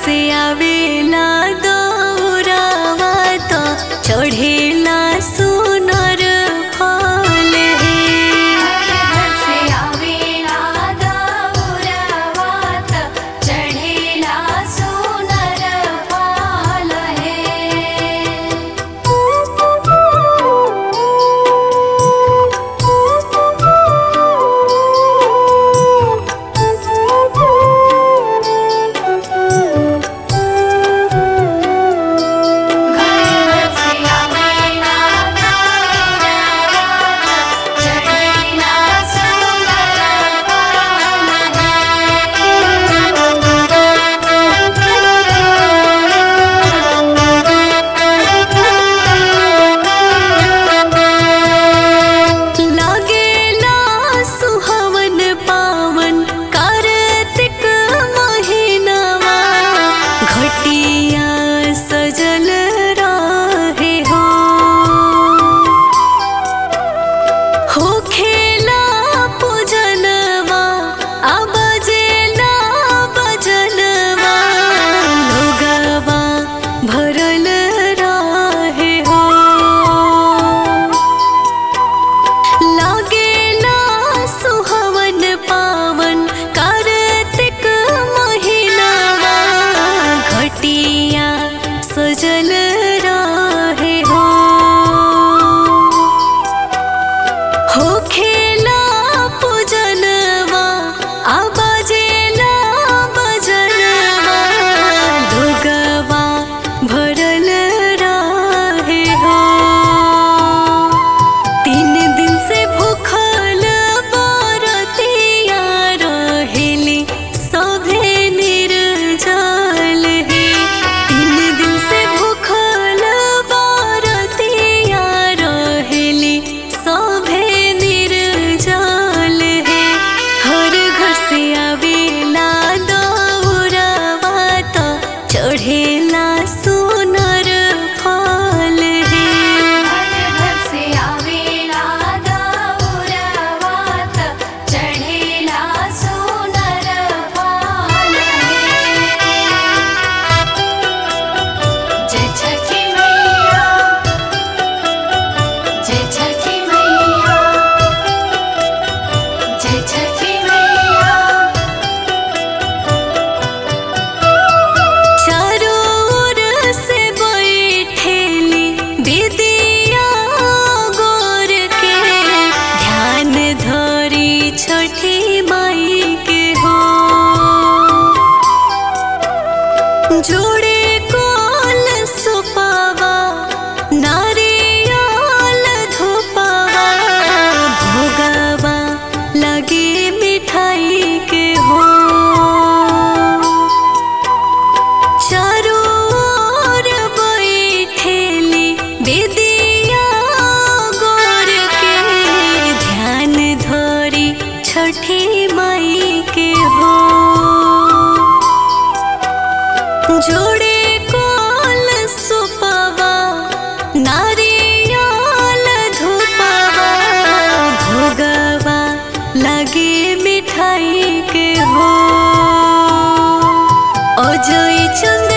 से आवेला दौरावा तो चढ़ेला सुनर फल हे। घर से आवेला दौरावा तो चढ़ेला सुनर फल लागेला सुहावन पावन कार्तिक महीनावा घटिया सजल रहे हो खेला पूजनवा आ बजेला बजनवा लोगवा भरल रहे हो। लागेला सुहावन पावन कार्तिक महीनावा घटिया सजल रहे हो खेला पूजनवा आ बजेला बजनवा लोगवा भरल रहे हो। 3 दिन से भूखल बरतिया रहेली सभे निर्जल हे। 3 दिन से भूखल बरतिया रहेली सभे निर्जल हे। हर घर से आवेला दौरावा तो चढ़ेला सुनर फल हे। घर से आवेला दौरावा तो चढ़ेला सुनर फल जय छठी मैया, जय छठी मैया, जय छठी मैया। चारों ओर से बैठेली दीदिया गोर के ध्यान धरी छठी माई के हो। जोड़े कोल सुपावा नारियल धुपावा भोगवा लगे मिठाई के हो। चारों ओर बैठेली दीदिया गोर के ध्यान धरी छठी माई के हो। जोड़े कोल सुपावा नारियल धुपावा भोगवा लगे मिठाई के हो। अजय चंद